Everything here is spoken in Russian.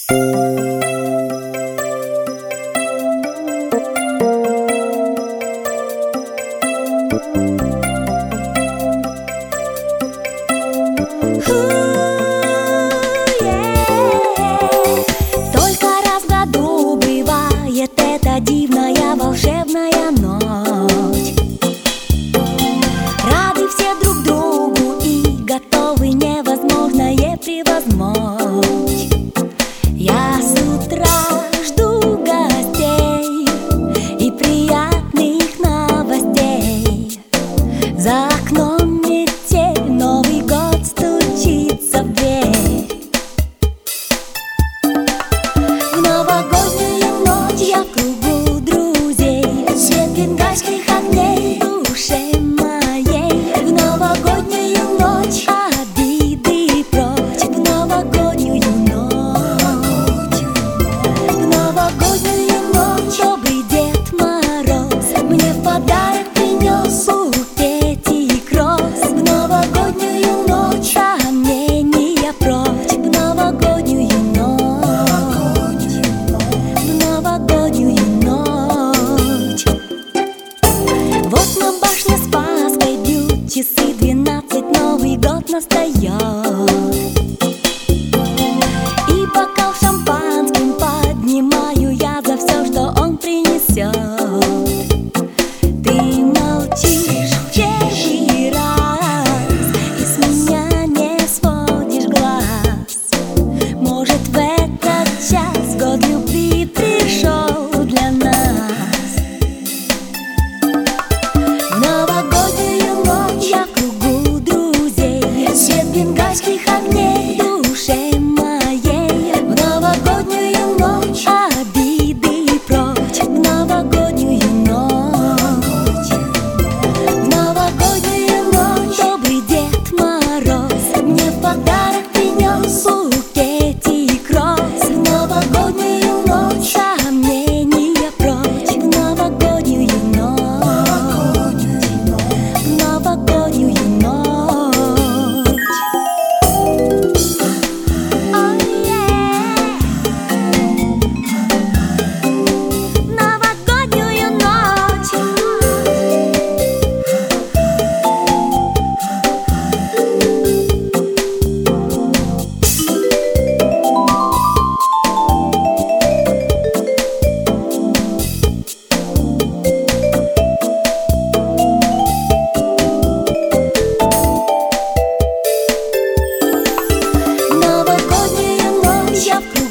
Только раз в году бывает эта дивная волшебная ночь. Рады все друг другу и готовы невозможное превозмочь. Я с утра жду гостей и приятных новостей. За окном метель, Новый год стучится в дверь. В новогоднюю ночь я в кругу друзей, свет бенгальских огней в душе моей. В новогоднюю ночь обиды прочь, в новогоднюю ночь. В новогоднюю ночь добрый Дед Мороз мне в подарок принес букетик роз. В новогоднюю ночь сомнения прочь, в новогоднюю ночь. В новогоднюю ночь. Вот на башне Спасской бьют часы 12, Новый год настает. И бокал шампанским поднимаю я за все, что он принесет. Ты молчишь в первый раз и с меня не сводишь глаз. Может, в этот час год любви пришел для нас. В новогоднюю ночь я в кругу друзей, свет бенгальских огней в душе моей. В новогоднюю ночь обиды прочь, в новогоднюю ночь. В новогоднюю ночь добрый Дед Мороз мне в подарок принес букетик роз. В новогоднюю ночь сомнения прочь, в новогоднюю ночь. В новогоднюю ночь. Новогоднюю ночь. Новогоднюю ночь я в кругу